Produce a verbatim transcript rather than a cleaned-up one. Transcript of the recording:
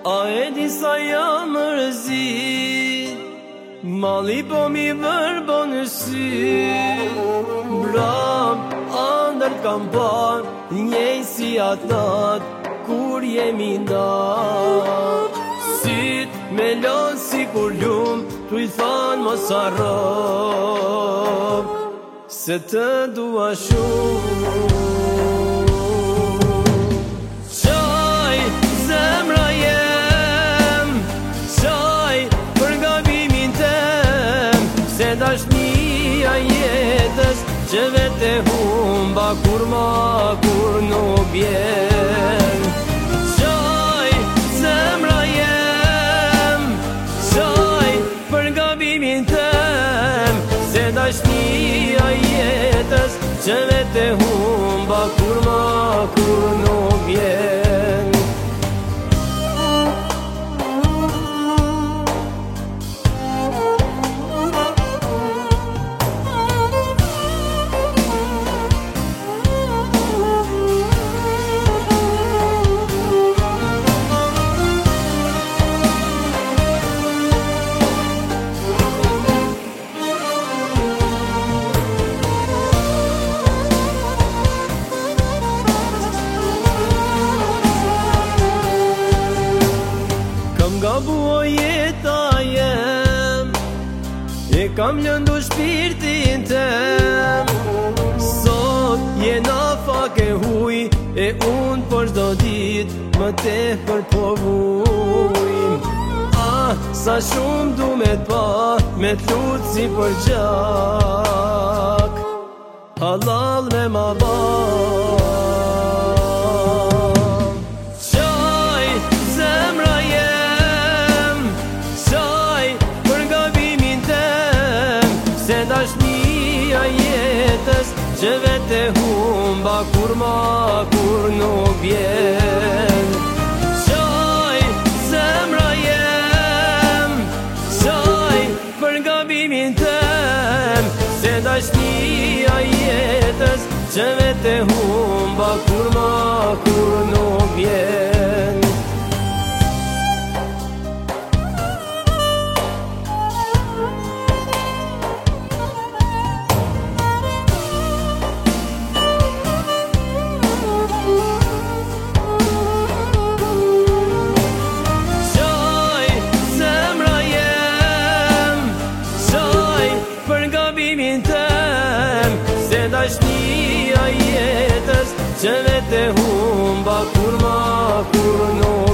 A e di sa jam mërzit, mali po mi vërbo në sy. Brap, andër kam par, njej si atat, kur jemi ndat. Syt me lon si kur lum, tu i than mos arrop, se të dua shumë. Qaj, zemra jem, qaj, për gabimin tem, se dashnia jetës, që vete humba kur ma kur nuk bjen. Qaj, zemra jem, qaj, për gabimin tem, se dashnia jetës, që vete humba kur ma kur nuk bjen. Nga bua jeta jem, e kam lëndu shpirtin tem. Sot jena fak e huj, e unë për shdo dit më tepër po vuj. Ah, sa shumë du me t'pa, me t'lut si për gjak, halal me ma ba. Dashnia jetës, që vete humba kur ma kur nuk bjen. Qaj, zemra jem, qaj, për gabimin tem, se dashnia jetës, që vete humba kur ma kur nuk bjen. Dashnia jetës, që vete humba kur ma kur nuk